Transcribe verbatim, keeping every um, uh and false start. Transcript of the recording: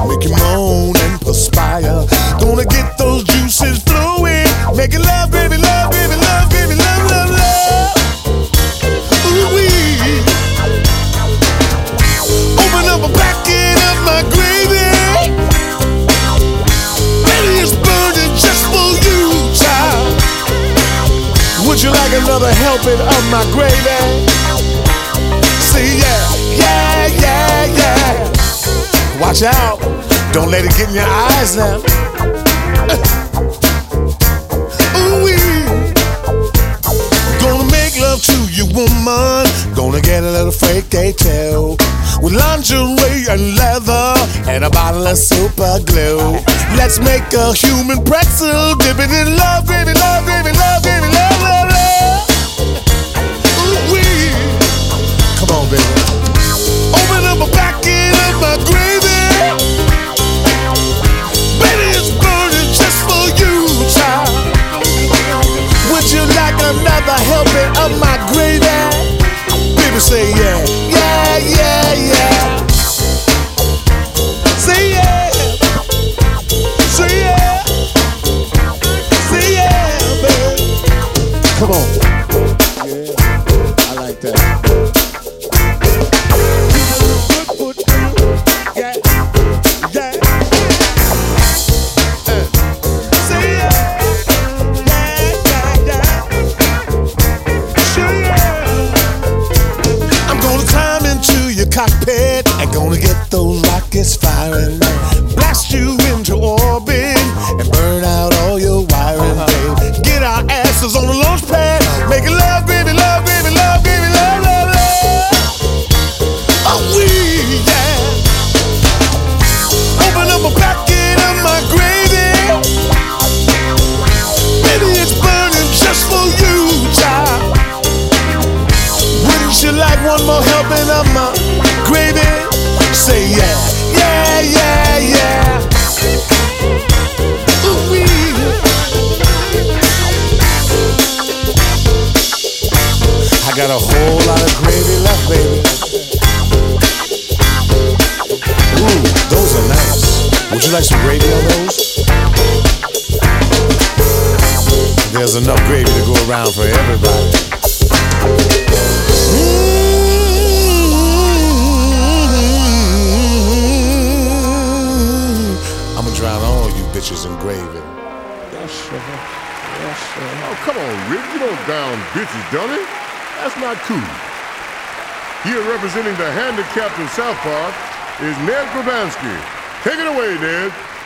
make you moan and perspire. Gonna get those juices flowing, making love, baby, love, baby, love, baby, love, love, love. Ooh-wee. Open up a packet of my gravy. Baby, it's burning just for you, child. Would you like another helping of my gravy? See, yeah, yeah, yeah, yeah. Watch out, don't let it get in your eyes now. Ooh-wee. Gonna make love to you, woman. Gonna get a little fake detail with lingerie and leather and a bottle of super glue. Let's make a human pretzel, dip it in love, baby, love, baby, love, baby, love, love, love. Ooh-wee. Come on, baby. Open up a packet of my gravy. Baby, it's burning just for you, child. Would you like another helping of my gravy? Baby, say yeah, yeah, yeah, yeah. Say yeah, say yeah, say yeah, baby. Come on. Yeah, I like that. Yeah, yeah. Uh. Say yeah, yeah, yeah, yeah. Sure, yeah. I'm gonna climb into your cockpit and gonna get those rockets firing. Blast you into orbit and burn out all your wiring, babe. Get our asses on the launch pad, making love, baby, love, baby, love, baby, love, love, love. Oh, we, yeah. Open up a packet of my gravy. Baby, it's burning just for you, child. Wouldn't you like one more helping of my gravy? Say yeah, yeah, yeah, yeah. Ooh-wee. I got a whole lot of gravy left, baby. Ooh, those are nice. Would you like some gravy on those? There's enough gravy to go around for everybody. Mm-hmm. I'm gonna drown all you bitches in gravy. Yes, sir. Yes, sir. Oh, come on, Rick. You don't down bitches, dummy. That's not cool. Here representing the handicapped in South Park is Ned Grabansky. Take it away, Ned.